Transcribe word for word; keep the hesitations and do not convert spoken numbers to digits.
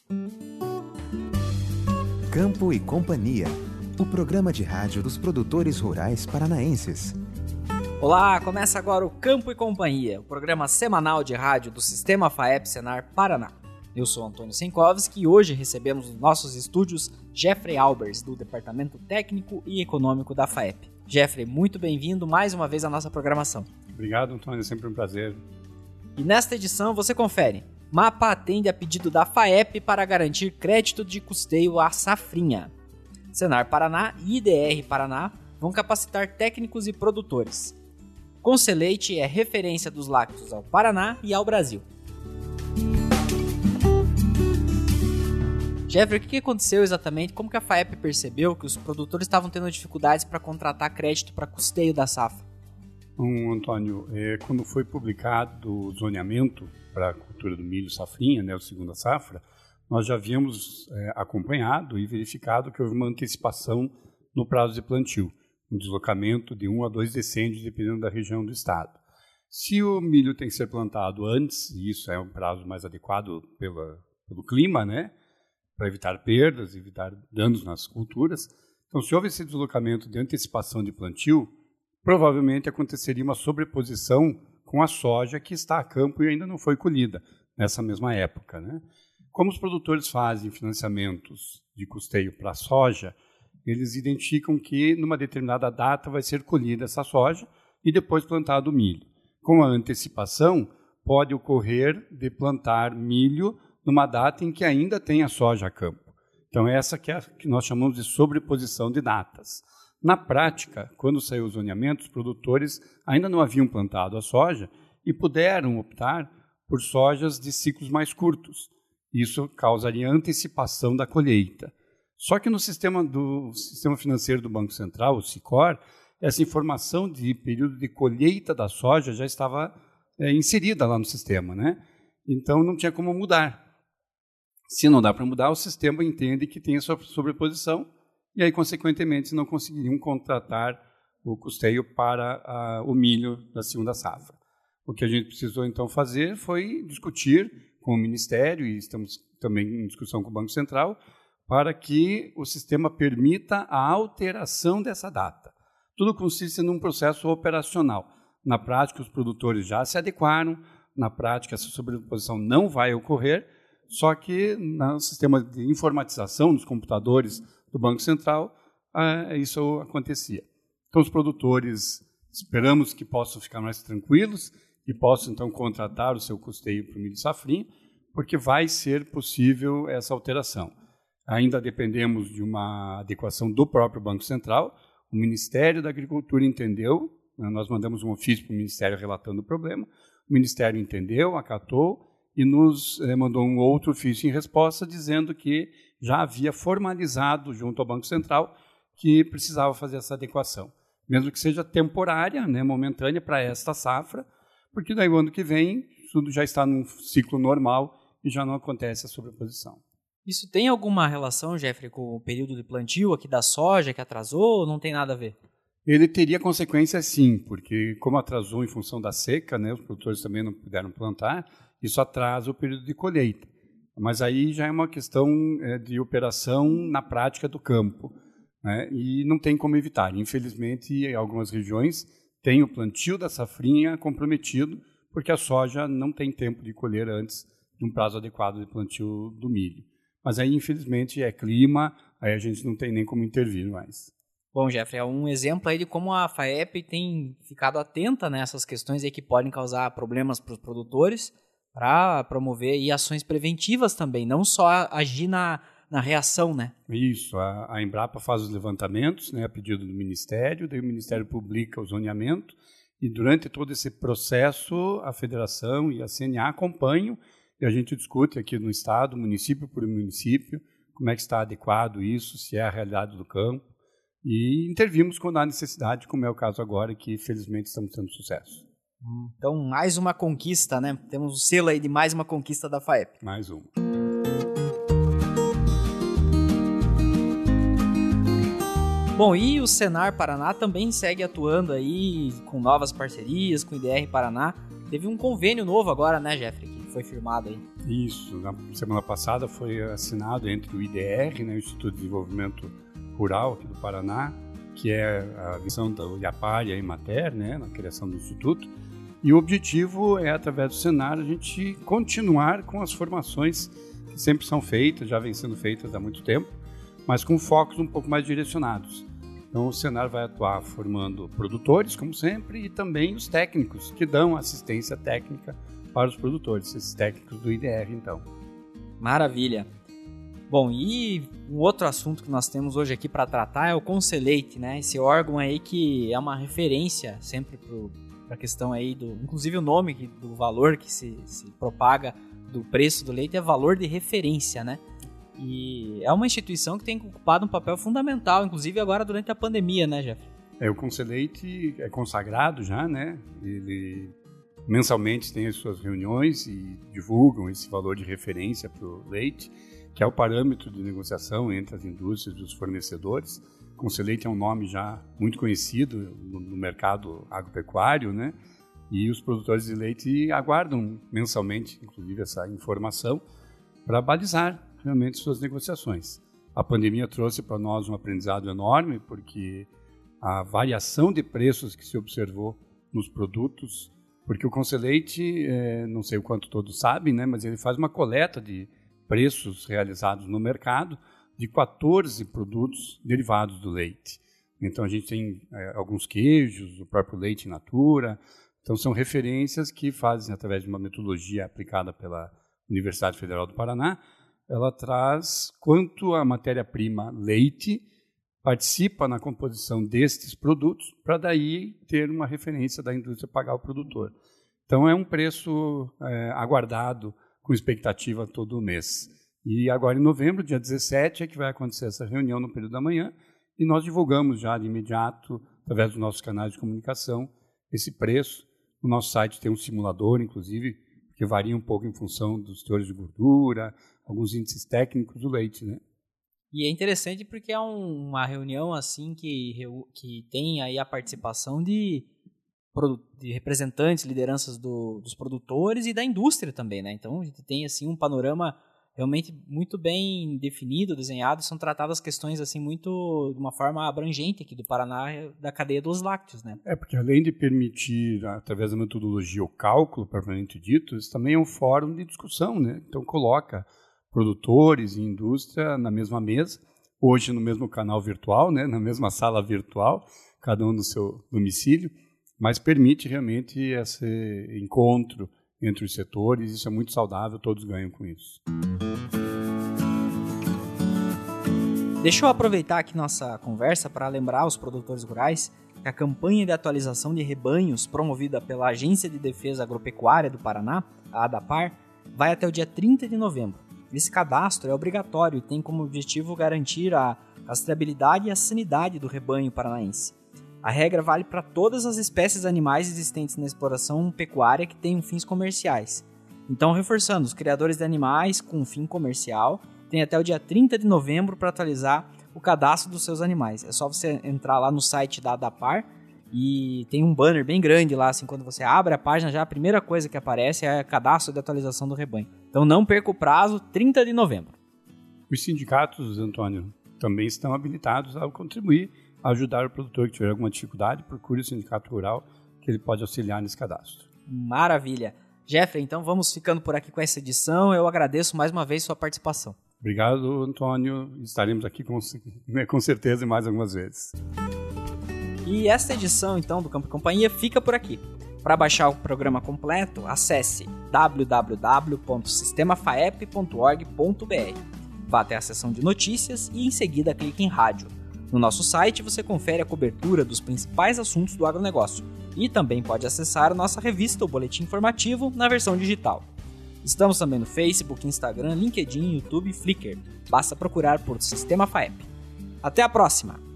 Campo e Companhia, o programa de rádio dos produtores rurais paranaenses. Olá, começa agora o Campo e Companhia, o programa semanal de rádio do Sistema FAEP Senar Paraná. Eu sou Antônio Senkovski e hoje recebemos nos nossos estúdios Jeffrey Albers, do Departamento Técnico e Econômico da FAEP. Jeffrey, muito bem-vindo mais uma vez à nossa programação. Obrigado, Antônio, é sempre um prazer. E nesta edição você confere: Mapa atende a pedido da FAEP para garantir crédito de custeio à safrinha. Senar Paraná e I D R Paraná vão capacitar técnicos e produtores. Conceleite é referência dos lácteos ao Paraná e ao Brasil. Jeffrey, o que aconteceu exatamente? Como que a FAEP percebeu que os produtores estavam tendo dificuldades para contratar crédito para custeio da safra? Bom, Antônio, é, quando foi publicado o zoneamento para a cultura do milho safrinha, né, o segunda safra, nós já havíamos é, acompanhado e verificado que houve uma antecipação no prazo de plantio, um deslocamento de um a dois decênios, dependendo da região do estado. Se o milho tem que ser plantado antes, e isso é um prazo mais adequado pela, pelo clima, né, para evitar perdas, evitar danos nas culturas, então se houve esse deslocamento de antecipação de plantio, provavelmente aconteceria uma sobreposição com a soja que está a campo e ainda não foi colhida nessa mesma época, né? Como os produtores fazem financiamentos de custeio para a soja, eles identificam que numa determinada data vai ser colhida essa soja e depois plantado o milho. Com a antecipação, pode ocorrer de plantar milho numa data em que ainda tem a soja a campo. Então, essa que é a que nós chamamos de sobreposição de datas. Na prática, quando saiu o zoneamento, os produtores ainda não haviam plantado a soja e puderam optar por sojas de ciclos mais curtos. Isso causaria antecipação da colheita. Só que no sistema, do, sistema financeiro do Banco Central, o SICOR, essa informação de período de colheita da soja já estava é, inserida lá no sistema, né? Então, não tinha como mudar. Se não dá para mudar, o sistema entende que tem a sua sobreposição e aí, consequentemente, não conseguiriam contratar o custeio para a, o milho da segunda safra. O que a gente precisou, então, fazer foi discutir com o Ministério, e estamos também em discussão com o Banco Central, para que o sistema permita a alteração dessa data. Tudo consiste num processo operacional. Na prática, os produtores já se adequaram, na prática, essa sobreposição não vai ocorrer, só que no sistema de informatização dos computadores do Banco Central, ah, isso acontecia. Então, os produtores esperamos que possam ficar mais tranquilos e possam, então, contratar o seu custeio para o milho safrinha, porque vai ser possível essa alteração. Ainda dependemos de uma adequação do próprio Banco Central. O Ministério da Agricultura entendeu, né, nós mandamos um ofício para o Ministério relatando o problema, o Ministério entendeu, acatou, e nos eh, mandou um outro ofício em resposta dizendo que já havia formalizado junto ao Banco Central que precisava fazer essa adequação, mesmo que seja temporária, né, momentânea para esta safra, porque daí o ano que vem tudo já está num ciclo normal e já não acontece a sobreposição. Isso tem alguma relação, Jeffrey, com o período de plantio aqui da soja que atrasou ou não tem nada a ver? Ele teria consequências sim, porque como atrasou em função da seca, né, os produtores também não puderam plantar, isso atrasa o período de colheita. Mas aí já é uma questão é, de operação na prática do campo, né, e não tem como evitar. Infelizmente, em algumas regiões tem o plantio da safrinha comprometido, porque a soja não tem tempo de colher antes de um prazo adequado de plantio do milho. Mas aí, infelizmente, é clima, aí a gente não tem nem como intervir mais. Bom, Jeffrey, é um exemplo aí de como a FAEP tem ficado atenta nessas questões aí que podem causar problemas para os produtores, para promover aí ações preventivas também, não só agir na, na reação, né? Isso, a, a Embrapa faz os levantamentos, né, a pedido do Ministério, daí o Ministério publica o zoneamento, e durante todo esse processo, a Federação e a C N A acompanham, e a gente discute aqui no Estado, município por município, como é que está adequado isso, se é a realidade do campo, e intervimos quando há necessidade, como é o caso agora, que felizmente estamos tendo sucesso. Então, mais uma conquista, né? Temos o selo aí de mais uma conquista da FAEP. Mais uma. Bom, e o Senar Paraná também segue atuando aí com novas parcerias, com o I D R Paraná. Teve um convênio novo agora, né, Jeffrey? Que foi firmado aí. Isso, na semana passada foi assinado entre o I D R, né, o Instituto de Desenvolvimento Rural aqui do Paraná, que é a visão da IAPAR e a Emater, né, na criação do Instituto. E o objetivo é, através do Senar, a gente continuar com as formações que sempre são feitas, já vêm sendo feitas há muito tempo, mas com focos um pouco mais direcionados. Então, o Senar vai atuar formando produtores, como sempre, e também os técnicos, que dão assistência técnica para os produtores, esses técnicos do I D R, então. Maravilha. Bom, e um outro assunto que nós temos hoje aqui para tratar é o Conselheite, né? Esse órgão aí que é uma referência sempre para a questão aí do... Inclusive o nome do valor que se, se propaga do preço do leite é valor de referência, né? E é uma instituição que tem ocupado um papel fundamental, inclusive agora durante a pandemia, né, Jeff? É, o Conselheite é consagrado já, né? Ele mensalmente tem as suas reuniões e divulgam esse valor de referência para o leite, que é o parâmetro de negociação entre as indústrias e os fornecedores. O Conselheite é um nome já muito conhecido no, no mercado agropecuário, né? E os produtores de leite aguardam mensalmente, inclusive, essa informação para balizar realmente suas negociações. A pandemia trouxe para nós um aprendizado enorme, porque a variação de preços que se observou nos produtos, porque o Conselheite, é, não sei o quanto todos sabem, né, mas ele faz uma coleta de preços realizados no mercado de quatorze produtos derivados do leite. Então a gente tem é, alguns queijos, o próprio leite in natura. Então são referências que fazem, através de uma metodologia aplicada pela Universidade Federal do Paraná, ela traz quanto a matéria-prima leite participa na composição destes produtos, para daí ter uma referência da indústria pagar ao produtor. Então é um preço é, aguardado com expectativa todo mês. E agora em novembro, dia dezessete, é que vai acontecer essa reunião no período da manhã, e nós divulgamos já de imediato, através dos nossos canais de comunicação, esse preço. O nosso site tem um simulador, inclusive, que varia um pouco em função dos teores de gordura, alguns índices técnicos do leite, né? E é interessante porque é um, uma reunião assim que, que tem aí a participação de, de representantes, lideranças do, dos produtores e da indústria também, né? Então a gente tem assim um panorama realmente muito bem definido, desenhado, são tratadas questões assim muito de uma forma abrangente aqui do Paraná, da cadeia dos lácteos, né? É, porque além de permitir, através da metodologia, o cálculo propriamente dito, isso também é um fórum de discussão, né? Então coloca produtores e indústria na mesma mesa, hoje no mesmo canal virtual, né? Na mesma sala virtual, cada um no seu domicílio, mas permite realmente esse encontro entre os setores, isso é muito saudável, todos ganham com isso. Deixa eu aproveitar aqui nossa conversa para lembrar aos produtores rurais que a campanha de atualização de rebanhos promovida pela Agência de Defesa Agropecuária do Paraná, a ADAPAR, vai até o dia trinta de novembro. Esse cadastro é obrigatório e tem como objetivo garantir a rastreabilidade e a sanidade do rebanho paranaense. A regra vale para todas as espécies animais existentes na exploração pecuária que tenham fins comerciais. Então, reforçando, os criadores de animais com fim comercial têm até o dia trinta de novembro para atualizar o cadastro dos seus animais. É só você entrar lá no site da ADAPAR e tem um banner bem grande lá, assim, quando você abre a página, já a primeira coisa que aparece é o cadastro de atualização do rebanho. Então não perca o prazo, trinta de novembro. Os sindicatos, Antônio, também estão habilitados a contribuir, a ajudar o produtor que tiver alguma dificuldade, procure o sindicato rural, que ele pode auxiliar nesse cadastro. Maravilha. Jeffrey, então vamos ficando por aqui com essa edição. Eu agradeço mais uma vez sua participação. Obrigado, Antônio. Estaremos aqui com, com certeza mais algumas vezes. E esta edição, então, do Campo e Companhia fica por aqui. Para baixar o programa completo, acesse w w w ponto sistema faep ponto org ponto b r. Vá até a seção de notícias e, em seguida, clique em rádio. No nosso site, você confere a cobertura dos principais assuntos do agronegócio e também pode acessar a nossa revista, o Boletim Informativo, na versão digital. Estamos também no Facebook, Instagram, LinkedIn, YouTube e Flickr. Basta procurar por Sistema Faep. Até a próxima!